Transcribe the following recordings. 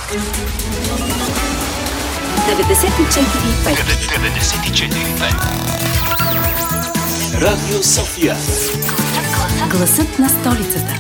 Радио София. Гласът на столицата.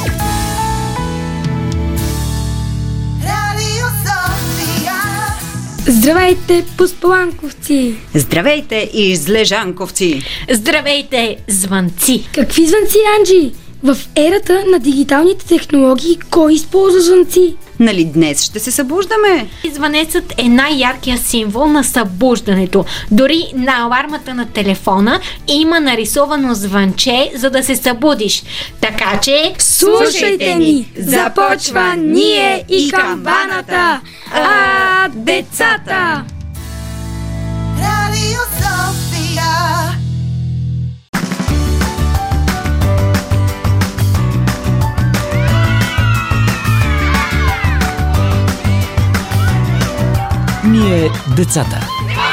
Здравейте, пуспаланковци! Здравейте, излежанковци! Здравейте, звънци! Какви звънци, Анджи? В ерата на дигиталните технологии кой използва звънци? Нали днес ще се събуждаме? Звънецът е най-яркият символ на събуждането. Дори на алармата на телефона има нарисовано звънче, за да се събудиш. Така че... Слушайте ни! Започва Ние и камбаната! Децата! Радио София. Ние децата.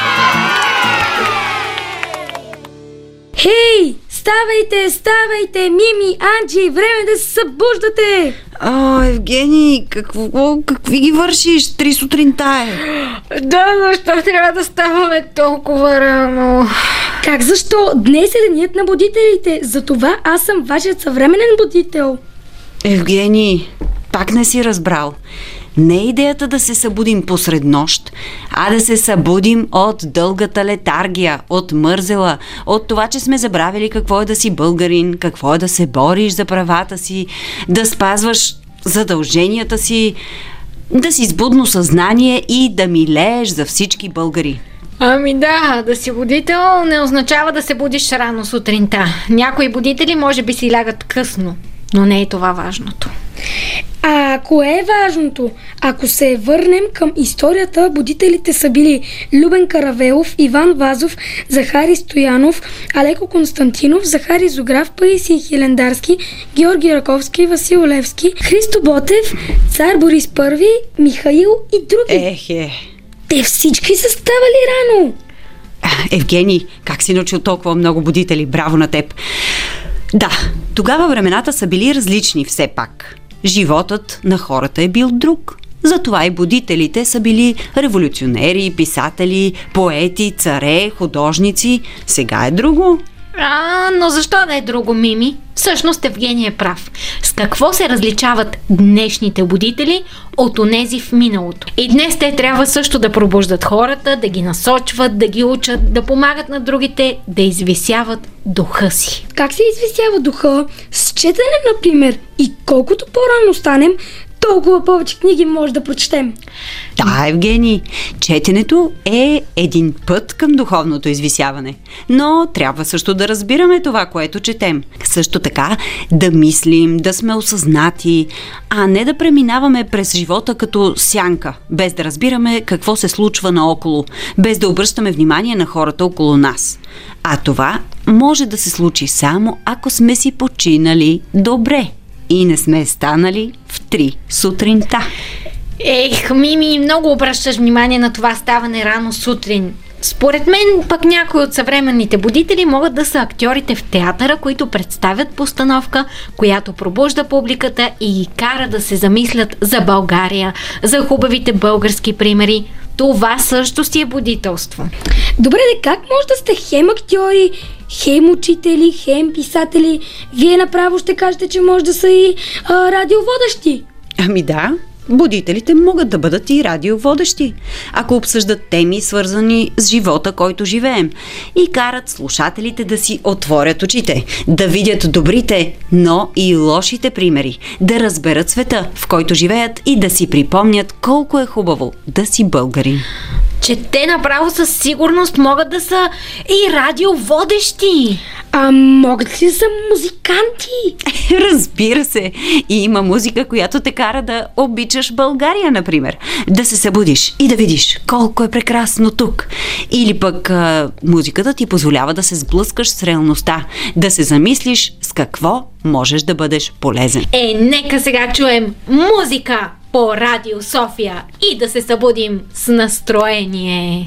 Хей! Ставайте, Мими, Анджи, време да се събуждате! Евгений, какви ги вършиш? 3 сутринта е. Да, защо трябва да ставаме толкова рано? Как защо? Днес е денят на будителите, затова аз съм вашият съвременен будител. Евгений, пак не си разбрал. Не е идеята да се събудим посред нощ, а да се събудим от дългата летаргия, от мързела, от това, че сме забравили какво е да си българин, какво е да се бориш за правата си, да спазваш задълженията си, да си с будно съзнание и да милееш за всички българи. Ами да си будител не означава да се будиш рано сутринта. Някои будители може би си лягат късно, но не е това важното. А кое е важното? Ако се върнем към историята, будителите са били Любен Каравелов, Иван Вазов, Захари Стоянов, Алеко Константинов, Захари Зограф, Паисий Хилендарски, Георги Раковски, Васил Левски, Христо Ботев, цар Борис I, Михаил и други. Те всички са ставали рано. Евгений, как си научил толкова много будители? Браво на теб! Да, тогава времената са били различни все пак. Животът на хората е бил друг. Затова и будителите са били революционери, писатели, поети, царе, художници. Сега е друго. Но защо да е друго, Мими? Всъщност Евгений е прав. С какво се различават днешните будители от онези в миналото? И днес те трябва също да пробуждат хората, да ги насочват, да ги учат, да помагат на другите, да извисяват духа си. Как се извисява духа? С четене, например. И колкото по-рано станем, толкова повече книги може да прочетем. Да, Евгений, четенето е един път към духовното извисяване. Но трябва също да разбираме това, което четем. Също така да мислим, да сме осъзнати, а не да преминаваме през живота като сянка, без да разбираме какво се случва наоколо, без да обръщаме внимание на хората около нас. А това може да се случи само ако сме си починали добре и не сме станали в 3 сутринта. Мими, много обръщаш внимание на това ставане рано сутрин. Според мен, пък някои от съвременните будители могат да са актьорите в театъра, които представят постановка, която пробужда публиката и ги кара да се замислят за България, за хубавите български примери. Това също си е будителство. Добре, как може да сте хем актьори, хем учители, хем писатели? Вие направо ще кажете, че може да са и радиоводещи. Ами да, будителите могат да бъдат и радиоводещи, ако обсъждат теми, свързани с живота, който живеем, и карат слушателите да си отворят очите, да видят добрите, но и лошите примери, да разберат света, в който живеят и да си припомнят колко е хубаво да си българин. Че те направо със сигурност могат да са и радиоводещи. Могат ли да са музиканти? Разбира се. И има музика, която те кара да обичаш България, например. Да се събудиш и да видиш колко е прекрасно тук. Или пък музиката ти позволява да се сблъскаш с реалността, да се замислиш с какво можеш да бъдеш полезен. Нека сега чуем музика по Радио София и да се събудим с настроение.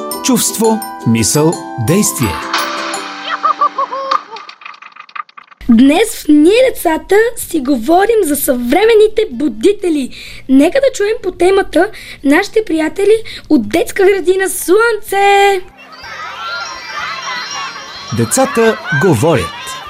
Чувство, мисъл, действие. Днес в Ние децата си говорим за съвременните будители. Нека да чуем по темата нашите приятели от детска градина Слънце. Децата говорят.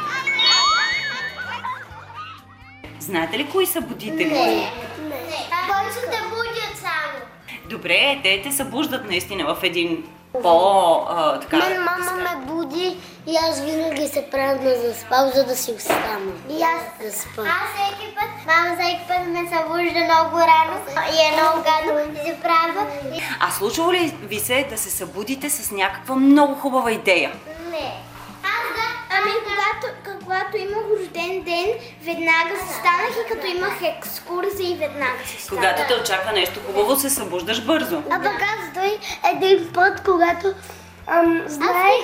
Знаете ли кои са будители? Не. Който те будят само. Добре, те събуждат наистина в един Мен мама ме буди и аз винаги се правя да заспал, за да си остана. И аз заспам. Мама всеки път ме събужда много рано и е много гадно и се правя. А случва ли ви се да се събудите с някаква много хубава идея? Не. Когато имах рожден ден, веднага се станах и като имах екскурзия и веднага се станах. Когато те очаква нещо хубаво, се събуждаш бързо. А пък аз дой един път, когато знаех,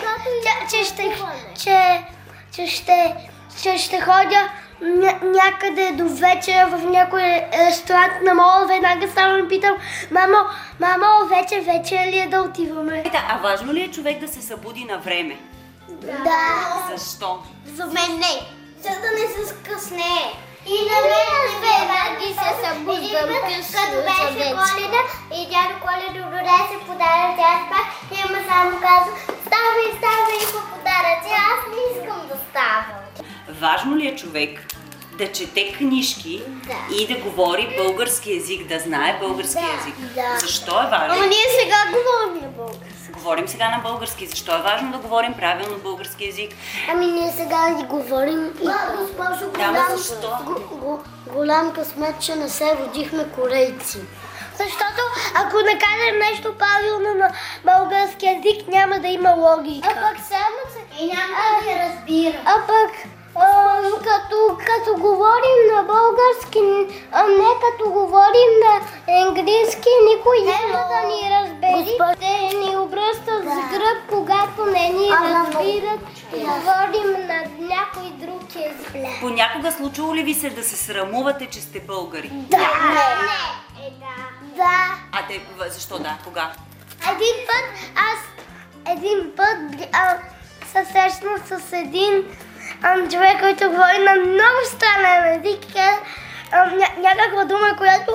че ще ходя някъде до вечера в някой ресторант на мола, веднага само ми питам: мамо, вечер ли е да отиваме? А важно ли е човек да се събуди на време? Да. Защо? За мен не. За да не се скъснее. И на мен винаги се събуждам късно. Като беше Коледа и дядо Коледа донесе подаръци, аз пак и ама само казва: ставай по подаръци, аз не искам да ставам. Важно ли е човек да чете книжки и да говори български език, да знае български език? Да. Защо е важно? Ама ние сега говорим на български. Говорим сега на български. Защо е важно да говорим правилно български език? Ами ние сега ни говорим и... Защо? Голям късмет, че не се родихме корейци. Защото ако не кажем нещо правилно на български език, няма да има логика. А пък само се... И няма да я разбира. А пък... Като говорим на български, не като говорим на английски, никой няма да ни разбере. Те ни обръщат с гръб, когато не ни разбират и говорим на някой друг език. Понякога случило ли ви се да се срамувате, че сте българи? Да. Да. А те, защо да? Кога? Един път се срещнах с един човек, който говори на много странен език, някаква дума, която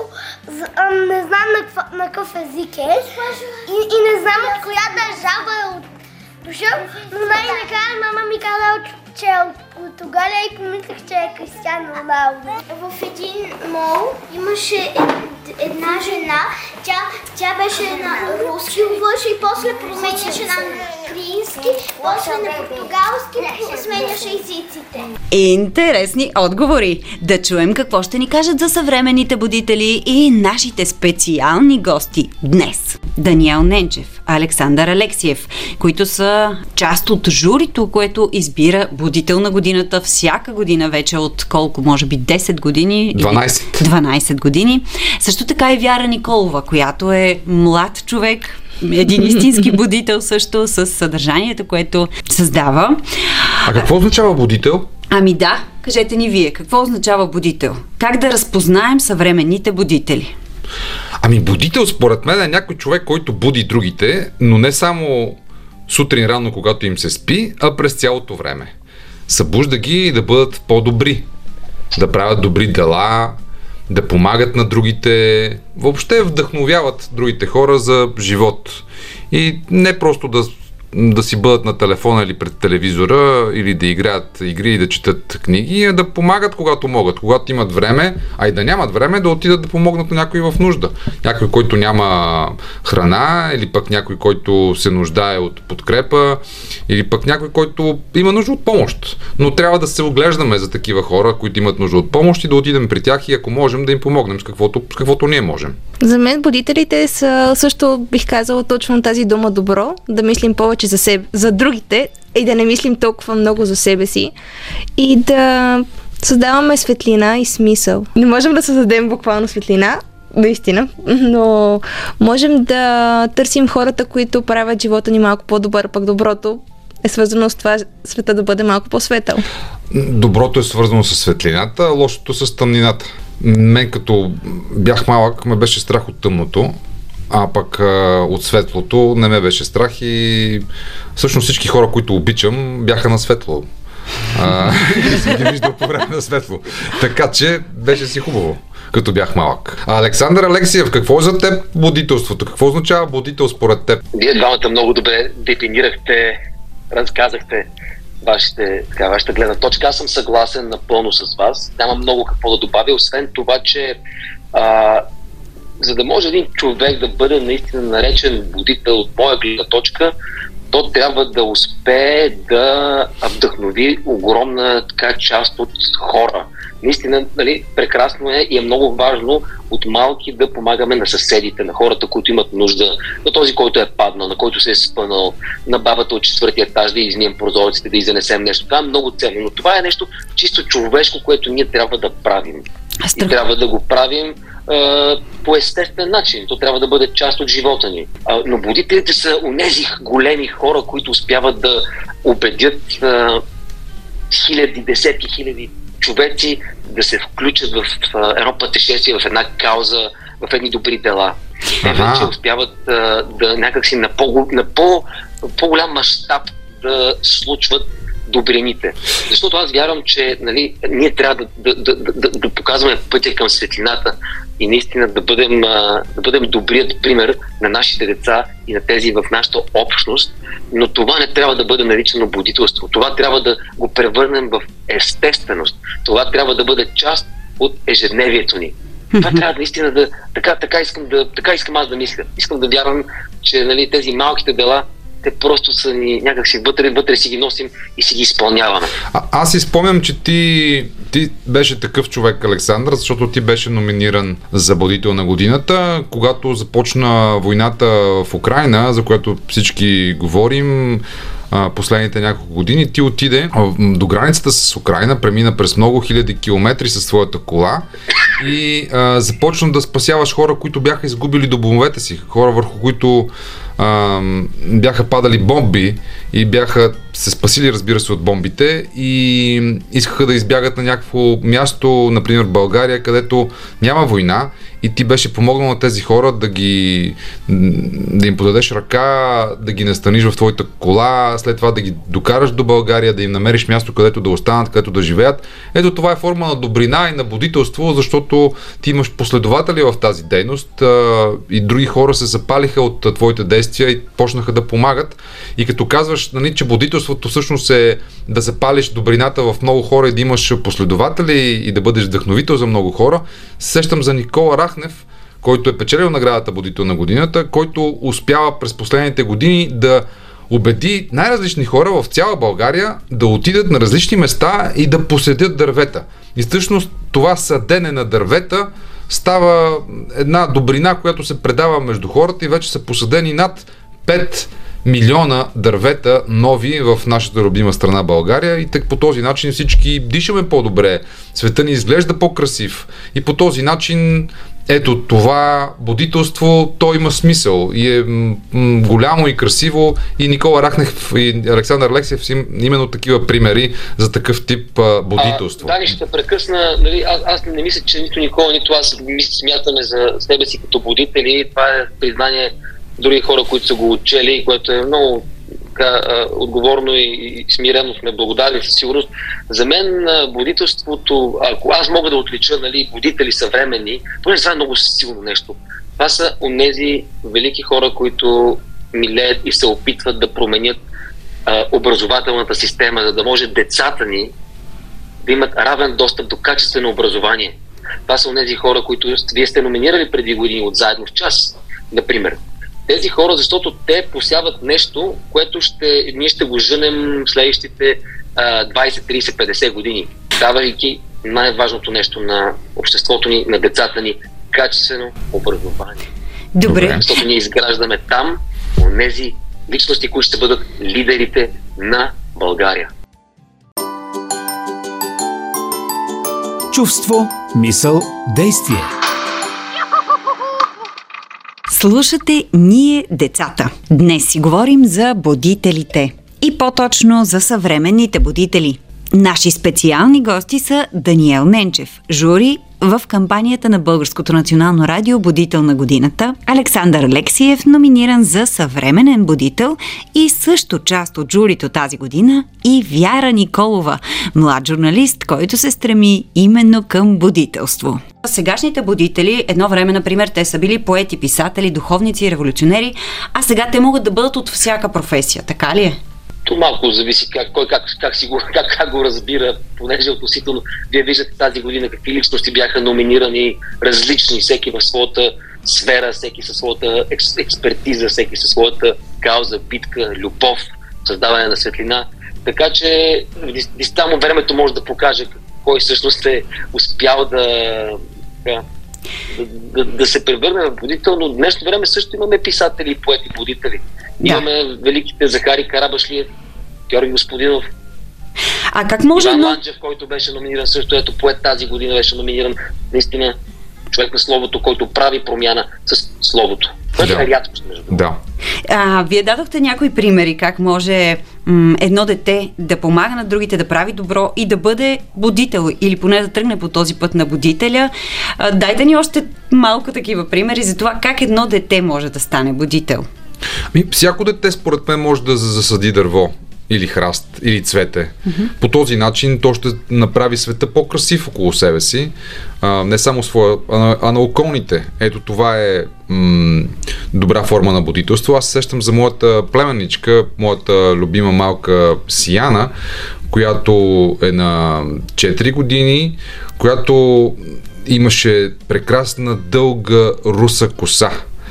не знам на какъв език е и не знам от коя държава е дошъл, но най-накрая мама ми каза, че е от Португалия и помислих, че е Кристиано Роналдо. В един мол имаше една жена, тя беше на руски говореше и после променяше на английски, после на португалски, сменяше езиците. Интересни отговори! Да чуем какво ще ни кажат за съвременните будители и нашите специални гости днес. Даниел Ненчев, Александър Алексиев, които са част от журито, което избира будител на годината всяка година вече от колко, може би 10 години? 12 години. Също така и Вяра Николова, която е млад човек, един истински будител също с съдържанието, което създава. А какво означава будител? Ами да, кажете ни вие, какво означава будител? Как да разпознаем съвременните будители? Ами будител според мен е някой човек, който буди другите, но не само сутрин рано, когато им се спи, а през цялото време. Събужда ги да бъдат по-добри, да правят добри дела, да помагат на другите, въобще вдъхновяват другите хора за живот. И не просто да си бъдат на телефона или пред телевизора, или да играят игри и да четат книги, а да помагат когато могат, когато имат време, а и да нямат време, да отидат да помогнат на някой в нужда. Някой, който няма храна, или пък някой, който се нуждае от подкрепа, или пък някой, който има нужда от помощ. Но трябва да се оглеждаме за такива хора, които имат нужда от помощ и да отидем при тях и ако можем да им помогнем с каквото ние можем. За мен будителите са също, бих казала, точно тази дума добро, да мислим повече за себе, за другите и да не мислим толкова много за себе си и да създаваме светлина и смисъл. Не можем да създадем буквално светлина, наистина, но можем да търсим хората, които правят живота ни малко по-добър, пък доброто е свързано с това света да бъде малко по-светъл. Доброто е свързано с светлината, лошото с тъмнината. Мен като бях малък ме беше страх от тъмното, а пък от светлото не ме беше страх и всъщност всички хора, които обичам, бяха на светло. И си ги виждал по време на светло. Така че беше си хубаво, като бях малък. Александър Алексиев, какво е за теб будителството? Какво означава будител според теб? Вие двамата много добре дефинирахте, разказахте вашата гледна точка. Аз съм съгласен напълно с вас. Няма много какво да добавя, освен това, че за да може един човек да бъде наистина наречен будител от моя гледна точка, то трябва да успее да вдъхнови огромна част от хора. Наистина, прекрасно е и е много важно от малки да помагаме на съседите, на хората, които имат нужда, на този, който е паднал, на който се е спънал, на бабата от 4-ти етаж да измием прозорците, да занесем нещо. Това е много ценно, но това е нещо чисто човешко, което ние трябва да правим. И трябва да го правим по естествен начин. То трябва да бъде част от живота ни. Но будителите са онези големи хора, които успяват да убедят десетки хиляди човеци да се включат в едно пътешествие, в една кауза, в едни добри дела. Те вече успяват да някакси на по-голям мащаб да случват добрините. Защото аз вярвам, че ние трябва да показваме пътя към светлината и наистина да бъдем добрият пример на нашите деца и на тези в нашата общност, но това не трябва да бъде наричано будителство. Това трябва да го превърнем в естественост. Това трябва да бъде част от ежедневието ни. Това трябва наистина да... Така искам аз да мисля. Искам да вярвам, че тези малките дела те просто са ни някакси вътре си ги носим и си ги изпълняваме. Аз си спомням, че ти беше такъв човек, Александър, защото ти беше номиниран за будител на годината, когато започна войната в Украйна, за която всички говорим последните няколко години. Ти отиде до границата с Украйна, премина през много хиляди километри със своята кола и започна да спасяваш хора, които бяха изгубили домовете си, хора върху които бяха падали бомби и бяха се спасили, разбира се, от бомбите и искаха да избягат на някакво място, например България, където няма война и ти беше помогнал на тези хора да им подадеш ръка, да ги настаниш в твоята кола, след това да ги докараш до България, да им намериш място, където да останат, където да живеят. Ето това е форма на добрина и на будителство, защото ти имаш последователи в тази дейност и други хора се запалиха от твоите действия и почнаха да помагат. И като казваш, че будителството всъщност е да запалиш добрината в много хора и да имаш последователи и да бъдеш вдъхновител за много хора, сещам за Никола Рахнев, който е печелил наградата Будител на годината, който успява през последните години да убеди най-различни хора в цяла България да отидат на различни места и да посетят дървета. И всъщност това съдене на дървета става една добрина, която се предава между хората и вече са посадени над 5 милиона дървета нови в нашата любима страна България и так по този начин всички дишаме по-добре, света ни изглежда по-красив и по този начин ето това будителство, то има смисъл и е голямо и красиво и Никола Рахнев и Александър Алексиев са именно такива примери за такъв тип будителство. Дани, ще прекъсна, аз не мисля, че нито Никола, нито аз смятаме за себе си като будители, това е признание други хора, които са го учели, което е много отговорно и смирено сме благодарни със сигурност. За мен будителството, ако аз мога да отлича будители съвременни, поне това е много силно нещо. Това са онези велики хора, които милеят и се опитват да променят образователната система, за да може децата ни да имат равен достъп до качествено образование. Това са онези хора, които вие сте номинирали преди години от Заедно в час, например. Тези хора, защото те посяват нещо, което ние ще го жънем следващите 20, 30, 50 години, давайки най-важното нещо на обществото ни, на децата ни – качествено образование. Добре. Защото ние изграждаме там онези личности, които ще бъдат лидерите на България. Чувство, мисъл, действие. Слушате Ние децата. Днес си говорим за будителите и по-точно за съвременните будители. Наши специални гости са Даниел Ненчев, жури в кампанията на Българското национално радио "Будител на годината", Александър Алексиев, номиниран за съвременен будител, и също част от журито тази година, и Вяра Николова, млад журналист, който се стреми именно към будителство. Сегашните будители, едно време, например, те са били поети, писатели, духовници, революционери, а сега те могат да бъдат от всяка професия, така ли е? То малко зависи как го разбира, понеже относително вие виждате тази година какви личности бяха номинирани, различни, всеки в своята сфера, всеки със своята експертиза, всеки със своята кауза, битка, любов, създаване на светлина. Така че само времето може да покаже кой всъщност е успял да се превърне в будител, но в днешно време също имаме писатели и поети будители. Да. Имаме великите Захари Карабашлиев, Георги Господинов, а как може Иван Ланчев, който беше номиниран също, ето поет тази година беше номиниран, наистина човек на словото, който прави промяна с словото. Това е рядкост, между другото. Да. Вие дадохте някои примери как може едно дете да помага на другите, да прави добро и да бъде будител, или поне да тръгне по този път на будителя. Дайте ни още малко такива примери за това как едно дете може да стане будител. Всяко дете според мен може да засади дърво или храст, или цвете. По този начин то ще направи света по-красив около себе си. Не само своя, а на околните. Ето това е добра форма на будителство. Аз сещам за моята племенничка, моята любима малка Сияна, която е на 4 години, която имаше прекрасна дълга руса коса.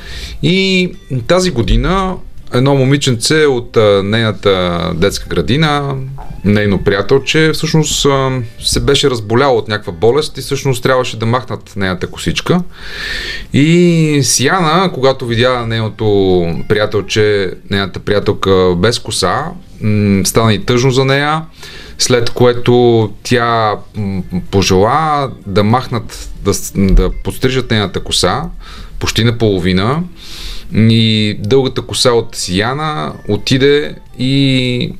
И тази година едно момиченце от нейната детска градина, нейно приятелче, всъщност се беше разболяло от някаква болест и всъщност трябваше да махнат нейната косичка. И Сияна, когато видя нейното приятелче, нейната приятелка без коса, стана и тъжно за нея, след което тя пожела да махнат, да подстрижат нейната коса, почти наполовина. И дългата коса от Сияна отиде и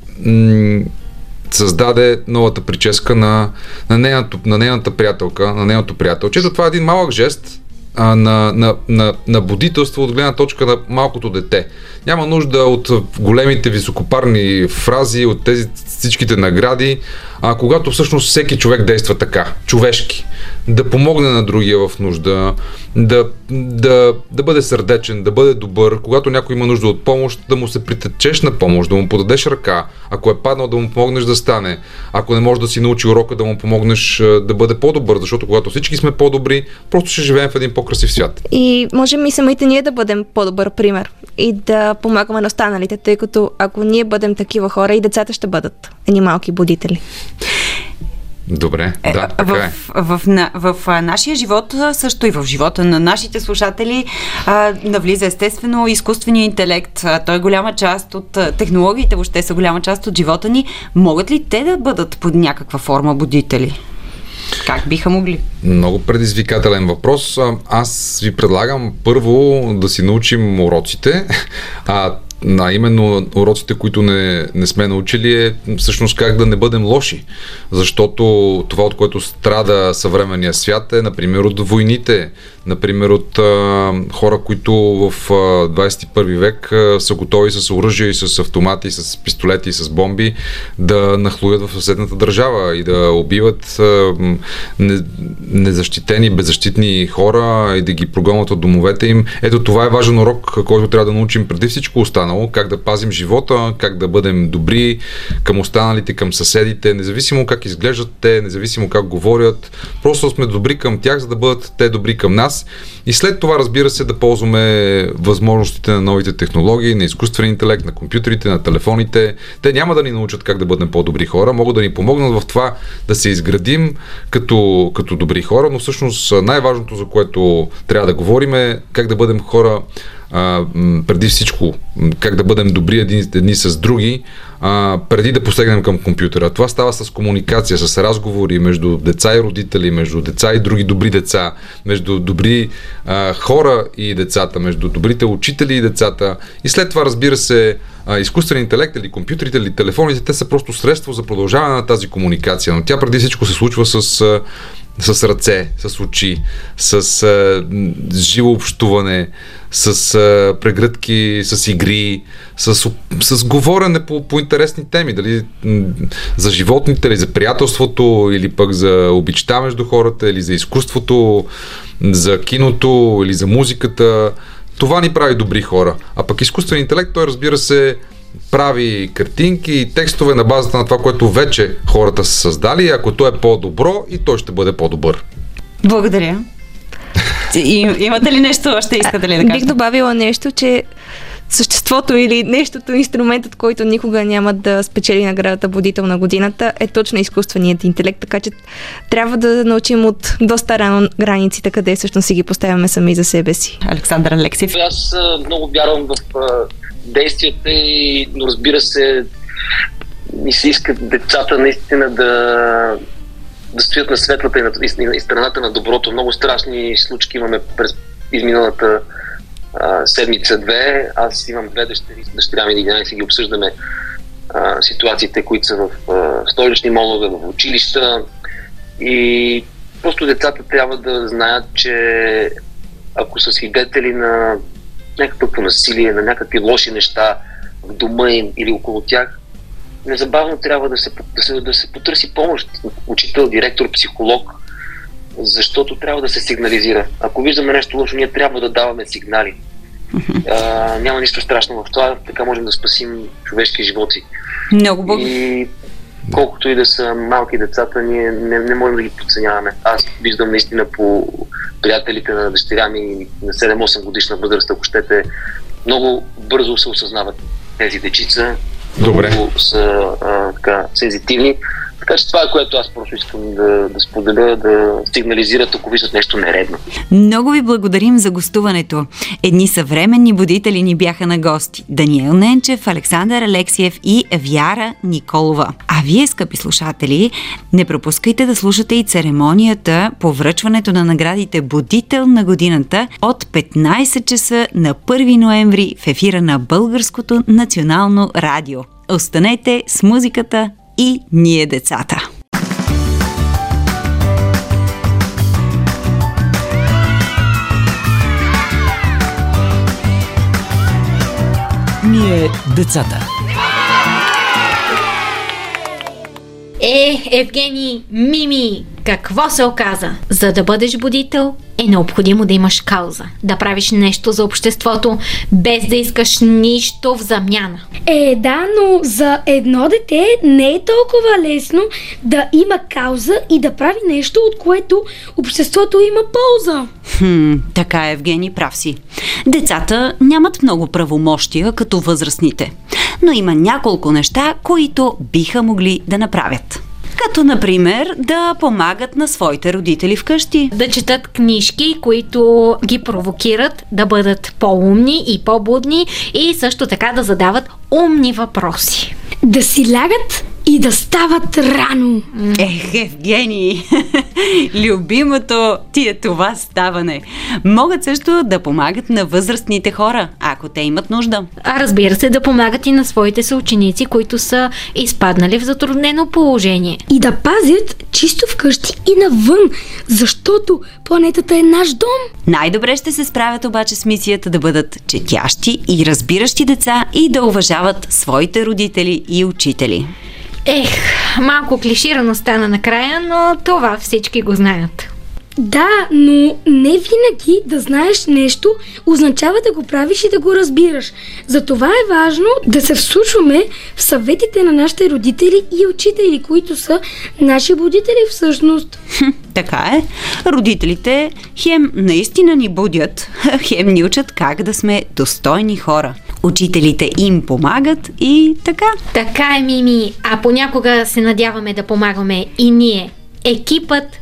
създаде новата прическа на нейната приятелка, на нейното приятелче. Това е един малък жест на будителство от гледна точка на малкото дете. Няма нужда от големите високопарни фрази, от тези всичките награди, когато всъщност всеки човек действа така, човешки. Да помогне на другия в нужда, да бъде сърдечен, да бъде добър, когато някой има нужда от помощ, да му се притечеш на помощ, да му подадеш ръка, ако е паднал, да му помогнеш да стане, ако не може да си научи урока, да му помогнеш да бъде по-добър, защото когато всички сме по-добри, просто ще живеем в един по-красив свят. И можем и самите ние да бъдем по-добър пример и да помагаме на останалите, тъй като ако ние бъдем такива хора, и децата ще бъдат едни малки будители. Добре, да, така е. В нашия живот, също и в живота на нашите слушатели, навлиза естествено изкуствения интелект. Той е голяма част от технологиите, въобще са голяма част от живота ни. Могат ли те да бъдат под някаква форма будители? Как биха могли? Много предизвикателен въпрос. Аз ви предлагам първо да си научим уроците, именно уроците, които не сме научили, е всъщност как да не бъдем лоши. Защото това, от което страда съвременния свят, е, например, от войните, например, от хора, които в 21 век са готови с оръжие и с автомати, с пистолети и с бомби да нахлуят в съседната държава и да убиват незащитени, беззащитни хора и да ги прогонват от домовете им. Ето това е важен урок, който трябва да научим преди всичко останало, как да пазим живота, как да бъдем добри към останалите, към съседите, независимо как изглеждат те, независимо как говорят, просто сме добри към тях, за да бъдат те добри към нас. И след това, разбира се, да ползваме възможностите на новите технологии, на изкуствен интелект, на компютрите, на телефоните. Те няма да ни научат как да бъдем по-добри хора, могат да ни помогнат в това да се изградим като добри хора, но всъщност най-важното, за което трябва да говорим, е как да бъдем хора преди всичко, как да бъдем добри едни с други, преди да посегнем към компютъра. Това става с комуникация, с разговори между деца и родители, между деца и други добри деца, между добри хора и децата, между добрите учители и децата. И след това, разбира се, изкуствен интелект или компютрите или телефоните, те са просто средство за продължаване на тази комуникация, но тя преди всичко се случва с ръце, с очи, с живо общуване, с прегръдки, с игри, с говорене по интересни теми, дали за животните, или за приятелството, или пък за обичта между хората, или за изкуството, за киното, или за музиката. Това ни прави добри хора. А пък изкуствен интелект, той, разбира се, прави картинки и текстове на базата на това, което вече хората са създали. Ако то е по-добро, и той ще бъде по-добър. Благодаря. Имате ли нещо още искате ли да кажете? Бих добавила нещо, че съществото или нещото, инструментът, който никога няма да спечели наградата Будител на годината, е точно изкуственият интелект, така че трябва да научим от доста рано границите, къде всъщност си ги поставяме сами за себе си. Александър Алексиев. Аз много вярвам в действията, но разбира се, ми се искат децата наистина да стоят на светлата и страната на доброто. Много страшни случки имаме през изминалата седмица-две. Аз имам 2 дъщери, с дъщеря ми 11, ги обсъждаме ситуациите, които са в столични молове, в училища, и просто децата трябва да знаят, че ако са свидетели на някакво насилие, на някакви лоши неща в дома им или около тях, незабавно трябва да се потърси помощ. Учител, директор, психолог, защото трябва да се сигнализира. Ако виждаме нещо лошо, ние трябва да даваме сигнали. Няма нищо страшно в това, така можем да спасим човешки животи. Много благодаря. И колкото и да са малки децата, ние не можем да ги подценяваме. Аз виждам наистина по приятелите на дъщеря ми на 7-8 годишна възраст, ако щете, много бързо се осъзнават тези дечица. Добре. Много са сензитивни. Така че това е, което аз просто искам да споделя, да сигнализират, ако виждат нещо нередно. Много ви благодарим за гостуването. Едни съвременни будители ни бяха на гости. Даниел Ненчев, Александър Алексиев и Вяра Николова. А вие, скъпи слушатели, не пропускайте да слушате и церемонията по връчването на наградите Будител на годината от 15 часа на 1 ноември в ефира на Българското национално радио. Останете с музиката и ние децата. Ние децата. Евгений, Мими, какво се оказа? За да бъдеш будител е необходимо да имаш кауза, да правиш нещо за обществото, без да искаш нищо в замяна. Да, но за едно дете не е толкова лесно да има кауза и да прави нещо, от което обществото има полза. Така е, Евгений, прав си. Децата нямат много правомощия като възрастните, но има няколко неща, които биха могли да направят. Като, например, да помагат на своите родители вкъщи. Да четат книжки, които ги провокират да бъдат по-умни и по-будни, и също така да задават умни въпроси. Да си лягат и да стават рано. Евгений, любимото ти е това ставане. Могат също да помагат на възрастните хора, ако те имат нужда. А разбира се, да помагат и на своите съученици, които са изпаднали в затруднено положение. И да пазят чисто вкъщи и навън, защото планетата е наш дом. Най-добре ще се справят обаче с мисията да бъдат четящи и разбиращи деца и да уважават своите родители и учители. Малко клиширано стана накрая, но това всички го знаят. Да, но не винаги да знаеш нещо означава да го правиш и да го разбираш. Затова е важно да се вслушваме в съветите на нашите родители и учители, които са наши будители всъщност. Така е. Родителите хем наистина ни будят, хем ни учат как да сме достойни хора. Учителите им помагат и така. Така е, Мими. А понякога се надяваме да помагаме и ние. Екипът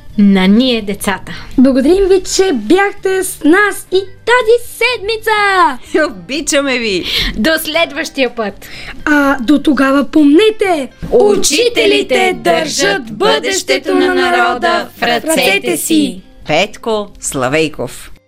на ние децата. Благодарим ви, че бяхте с нас и тази седмица! Обичаме ви! До следващия път! А до тогава помнете! Учителите държат бъдещето на народа в ръцете си! Петко Славейков.